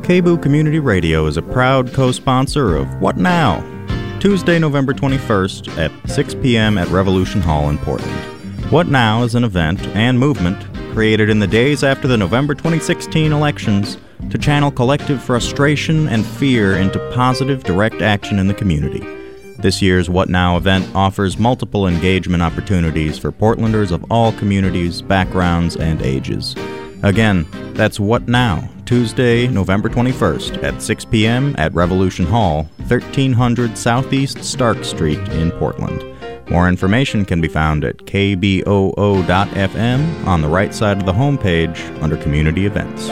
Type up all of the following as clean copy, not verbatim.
KBOO Community Radio is a proud co-sponsor of What Now? Tuesday, November 21st at 6 p.m. at Revolution Hall in Portland. What Now is an event and movement created in the days after the November 2016 elections to channel collective frustration and fear into positive, direct action in the community. This year's What Now event offers multiple engagement opportunities for Portlanders of all communities, backgrounds, and ages. Again, that's What Now, Tuesday, November 21st at 6 p.m. at Revolution Hall, 1300 Southeast Stark Street in Portland. More information can be found at kboo.fm on the right side of the homepage under Community Events.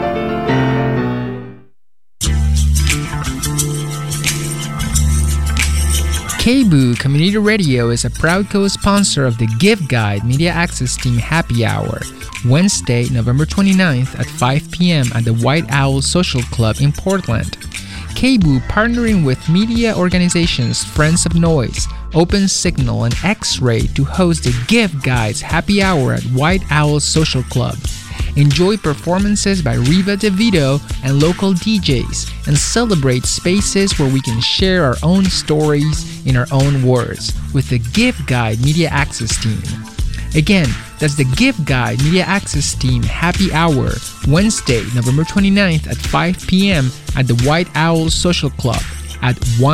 KBOO Community Radio is a proud co-sponsor of the Give Guide Media Access Team Happy Hour, Wednesday, November 29th at 5 p.m. at the White Owl Social Club in Portland. KBOO partnering with media organizations Friends of Noise, Open Signal, and X-Ray to host the Give Guides Happy Hour at White Owl Social Club. Enjoy performances by Riva DeVito and local DJs, and celebrate spaces where we can share our own stories in our own words with the Give Guide Media Access Team. Again, that's the Give Guide Media Access Team Happy Hour, Wednesday, November 29th at 5 p.m. at the White Owl Social Club at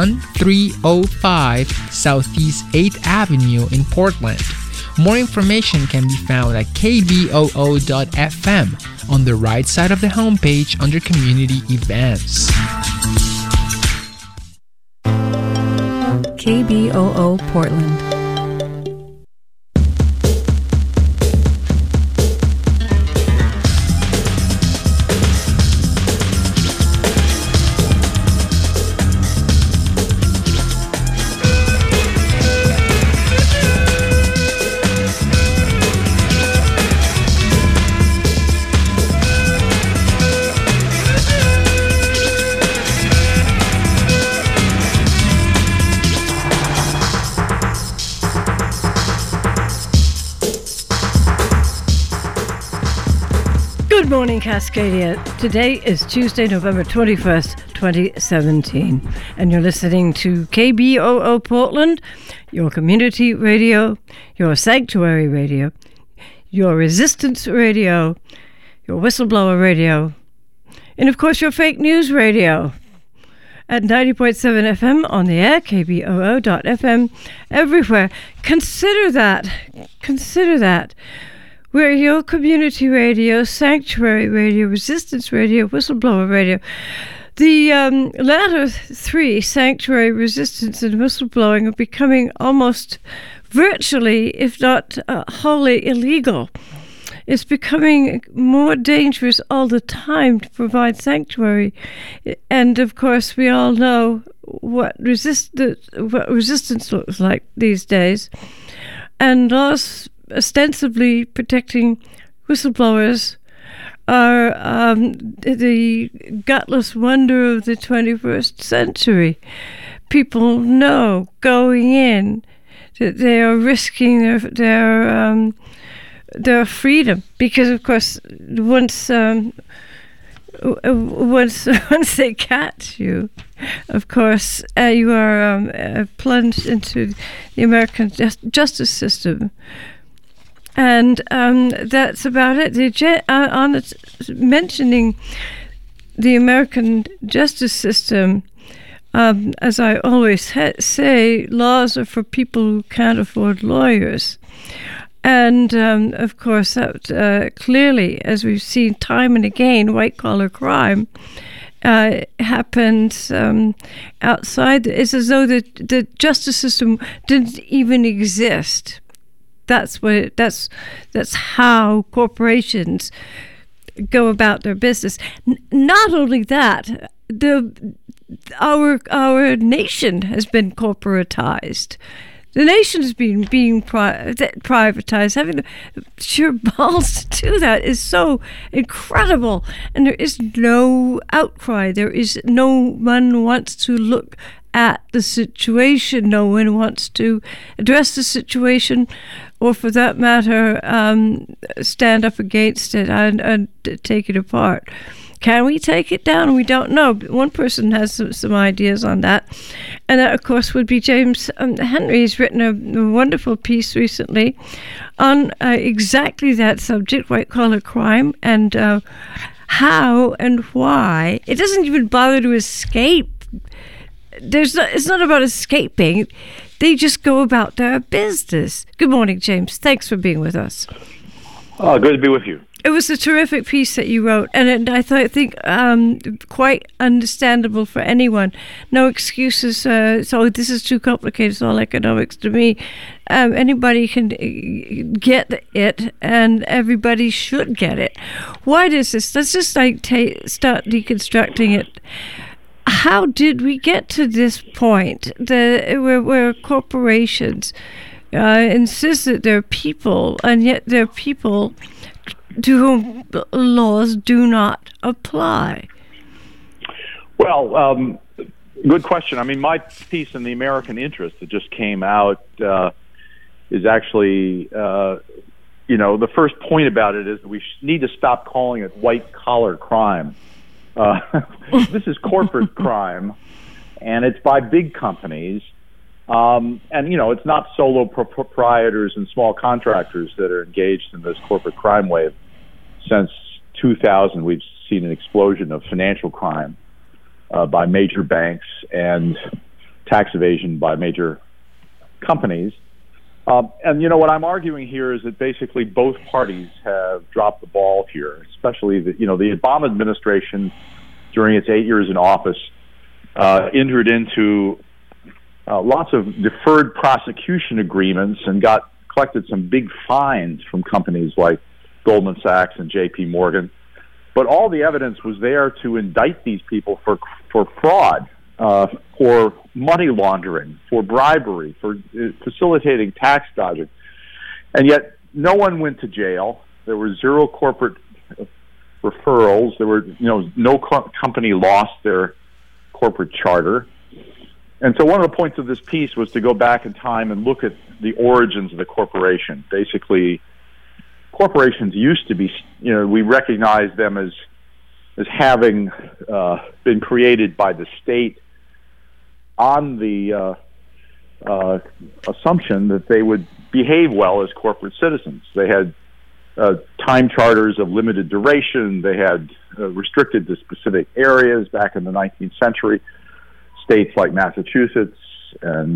1305 Southeast 8th Avenue in Portland. More information can be found at kboo.fm on the right side of the homepage under Community Events. KBOO Portland. Good morning, Cascadia. Today is Tuesday, November 21st, 2017, and you're listening to KBOO Portland, your community radio, your sanctuary radio, your resistance radio, your whistleblower radio, and of course your fake news radio at 90.7 FM on the air, kboo.fm, everywhere. Consider that. We're your community radio, sanctuary radio, resistance radio, whistleblower radio. The latter three, sanctuary, resistance, and whistleblowing, are becoming almost virtually, if not wholly illegal. It's becoming more dangerous all the time to provide sanctuary. And, of course, we all know what resistance looks like these days. And laws ostensibly protecting whistleblowers are the gutless wonder of the 21st century. People know going in that they are risking their freedom, because of course once they catch you, of course you are plunged into the American justice system. And that's about it. Mentioning the American justice system, as I always say, laws are for people who can't afford lawyers. And, of course, that clearly, as we've seen time and again, white-collar crime happens outside. It's as though the justice system didn't even exist. That's how corporations go about their business. Not only that, our nation has been corporatized. The nation is being privatized. Having the sheer balls to do that is so incredible. And there is no outcry. No one wants to look at the situation. No one wants to address the situation, or for that matter, stand up against it and take it apart. Can we take it down? We don't know. But one person has some ideas on that. And that, of course, would be James Henry. He's written a wonderful piece recently on exactly that subject, white-collar crime, and how and why. It doesn't even bother to escape. It's not about escaping. They just go about their business. Good morning, James. Thanks for being with us. Good to be with you. It was a terrific piece that you wrote, and I think quite understandable for anyone. No excuses. So this is too complicated. It's all economics to me. Anybody can get it, and everybody should get it. Why does this? Let's just start deconstructing it. How did we get to this point where corporations insist that they're people, and yet they're people to whom laws do not apply? Well, good question. I mean, my piece in the American Interest that just came out is actually, the first point about it is that we need to stop calling it white-collar crime. This is corporate crime, and it's by big companies. And, it's not solo proprietors and small contractors that are engaged in this corporate crime wave. Since 2000, we've seen an explosion of financial crime by major banks and tax evasion by major companies. And, what I'm arguing here is that basically both parties have dropped the ball here, especially the Obama administration during its 8 years in office entered into lots of deferred prosecution agreements and collected some big fines from companies like Goldman Sachs and J.P. Morgan. But all the evidence was there to indict these people for fraud, for money laundering, for bribery, for facilitating tax dodging. And yet no one went to jail. There were zero corporate referrals. There were, no company lost their corporate charter. And so one of the points of this piece was to go back in time and look at the origins of the corporation. Basically, corporations used to be, we recognize them as having been created by the state on the assumption that they would behave well as corporate citizens. They had time charters of limited duration. They had restricted to specific areas back in the 19th century. States like Massachusetts and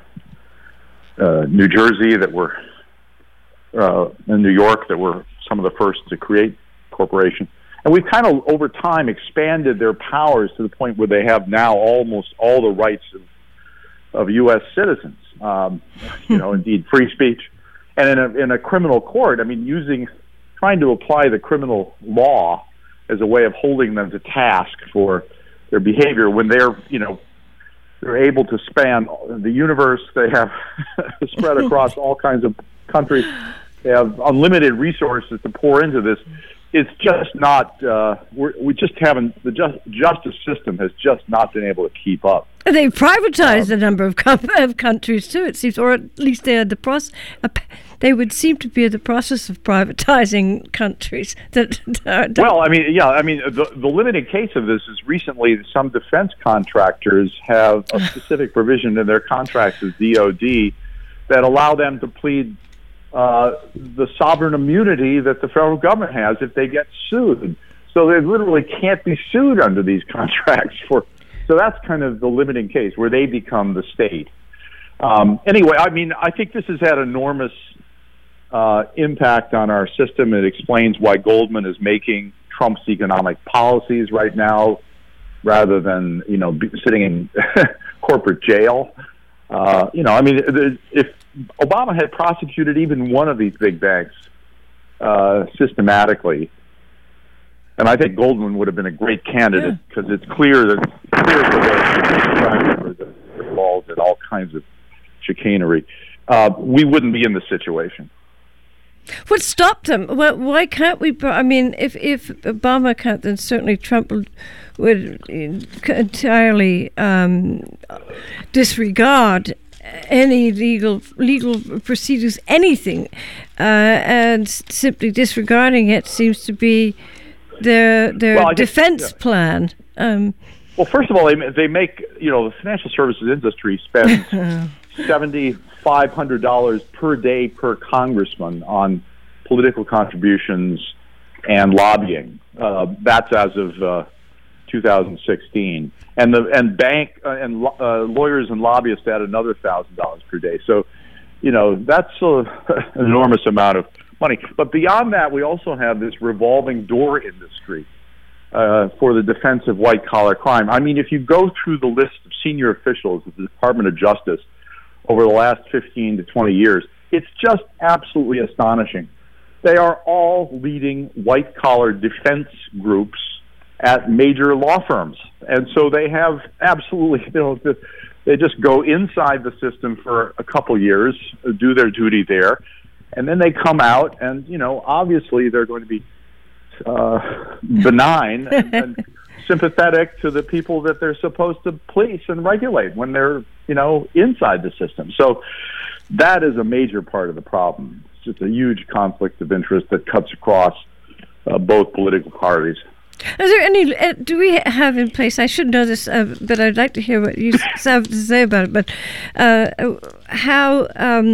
New Jersey that were in New York that were some of the first to create corporations. And we've kind of, over time, expanded their powers to the point where they have now almost all the rights of U.S. citizens. Indeed, free speech. And in a criminal court, trying to apply the criminal law as a way of holding them to task for their behavior when they're able to span the universe. They have spread across all kinds of countries. They have unlimited resources to pour into this. It's just not. We just haven't. The justice system has just not been able to keep up. They've privatized a number of countries too. It seems, or at least they had the process. They would seem to be in the process of privatizing countries. The limited case of this is recently some defense contractors have a specific provision in their contracts with DOD that allow them to plead the sovereign immunity that the federal government has if they get sued. So they literally can't be sued under these contracts so that's kind of the limiting case where they become the state. Anyway, I think this has had enormous impact on our system. It explains why Goldman is making Trump's economic policies right now rather than, sitting in corporate jail. If Obama had prosecuted even one of these big banks systematically, and I think Goldman would have been a great candidate because it's clear that they're involved in all kinds of chicanery. We wouldn't be in this situation. What stopped them? Why can't we? If Obama can't, then certainly Trump would entirely disregard any legal proceedings, anything, and simply disregarding it seems to be defense plan. Well, first of all, they make, the financial services industry spends $7,500 per day per congressman on political contributions and lobbying. That's as of 2016, and bank and lawyers and lobbyists add another $1,000 per day. So, that's an enormous amount of money. But beyond that, we also have this revolving door industry for the defense of white-collar crime. I mean, if you go through the list of senior officials of the Department of Justice over the last 15 to 20 years, it's just absolutely astonishing. They are all leading white-collar defense groups at major law firms. And so they have absolutely, they just go inside the system for a couple years, do their duty there, and then they come out and, obviously they're going to be benign and sympathetic to the people that they're supposed to police and regulate when they're, inside the system. So that is a major part of the problem. It's just a huge conflict of interest that cuts across both political parties. Is there any? Do we have in place? I should know this, but I'd like to hear what you have to say about it. But how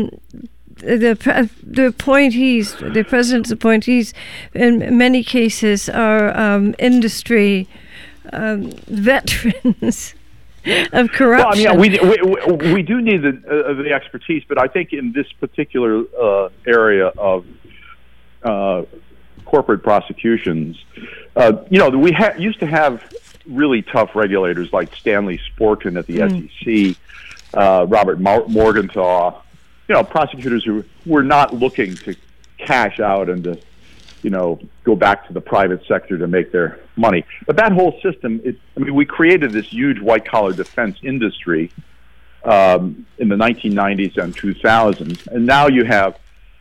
the appointees, the president's appointees, in many cases are industry veterans of corruption. Well, we do need the expertise, but I think in this particular area of corporate prosecutions, we used to have really tough regulators like Stanley Sporkin at the SEC, Robert Morgenthau, prosecutors who were not looking to cash out and to, go back to the private sector to make their money. But that whole system, we created this huge white-collar defense industry in the 1990s and 2000s, and now you have,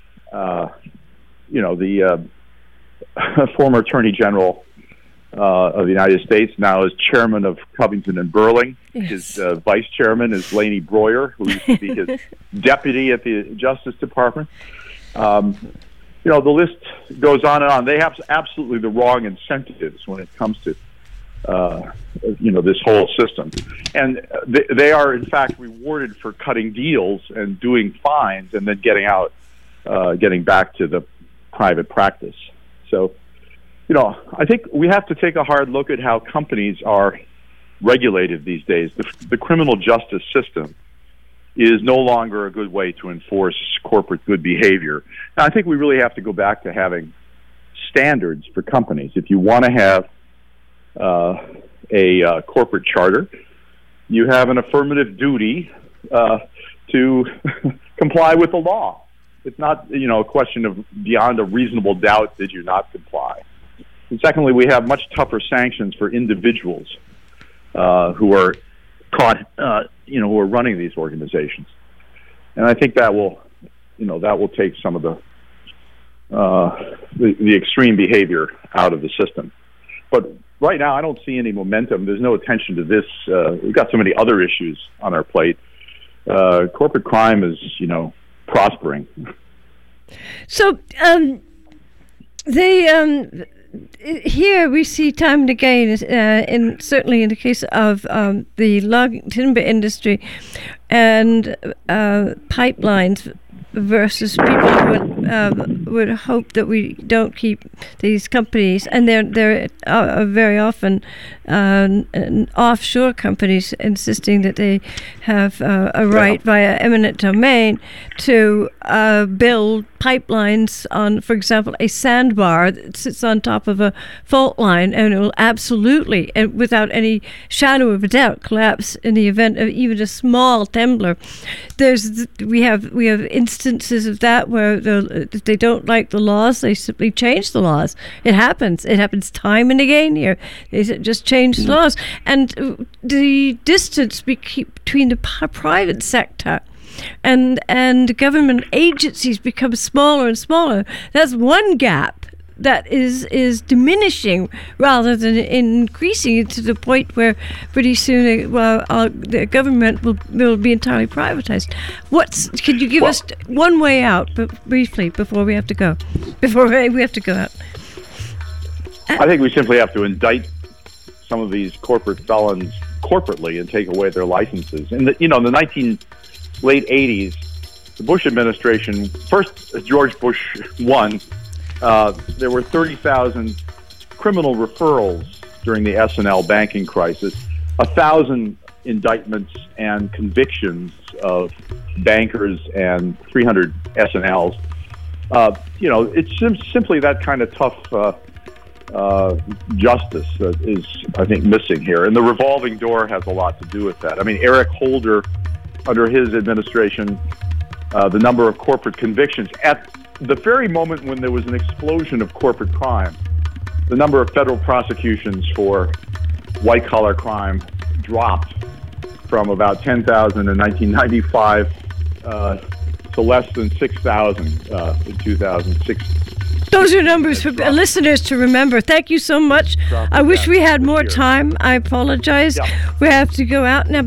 the former Attorney General of the United States now is chairman of Covington and Burling. Yes. His vice chairman is Laney Breuer, who used to be his deputy at the Justice Department. The list goes on and on. They have absolutely the wrong incentives when it comes to, this whole system. And they are, in fact, rewarded for cutting deals and doing fines and then getting out, getting back to the private practice. So, I think we have to take a hard look at how companies are regulated these days. The criminal justice system is no longer a good way to enforce corporate good behavior. Now, I think we really have to go back to having standards for companies. If you want to have a corporate charter, you have an affirmative duty to comply with the law. It's not, a question of beyond a reasonable doubt did you not comply. And secondly, we have much tougher sanctions for individuals who are caught, who are running these organizations. And I think that will, that will take some of the extreme behavior out of the system. But right now, I don't see any momentum. There's no attention to this. We've got so many other issues on our plate. Corporate crime is, prospering. So here we see time and again, certainly in the case of the logging timber industry and pipelines versus people who would hope that we don't keep these companies, and they're very often offshore companies insisting that they have a right via eminent domain to build pipelines on, for example, a sandbar that sits on top of a fault line, and it will absolutely, and without any shadow of a doubt, collapse in the event of even a small trembler. We have instances of that where if they don't like the laws, they simply change the laws. It happens time and again here. They just change the laws, and the distance between the private sector and government agencies becomes smaller and smaller. That's one gap that is diminishing rather than increasing to the point where pretty soon the government will be entirely privatized. Could you give us one way out, but briefly, before we have to go? Before we have to go out. I think we simply have to indict some of these corporate felons corporately and take away their licenses. In the late 80s, the Bush administration, first George Bush 1, there were 30,000 criminal referrals during the S&L banking crisis, 1,000 indictments and convictions of bankers and 300 S&Ls. It's simply that kind of tough justice that is, I think, missing here. And the revolving door has a lot to do with that. I mean, Eric Holder, under his administration, the number of corporate convictions, at the very moment when there was an explosion of corporate crime, the number of federal prosecutions for white-collar crime dropped from about 10,000 in 1995 to less than 6,000 in 2006. Those are numbers for listeners to remember. Thank you so much. I wish we had more time. I apologize. Yeah. We have to go out now.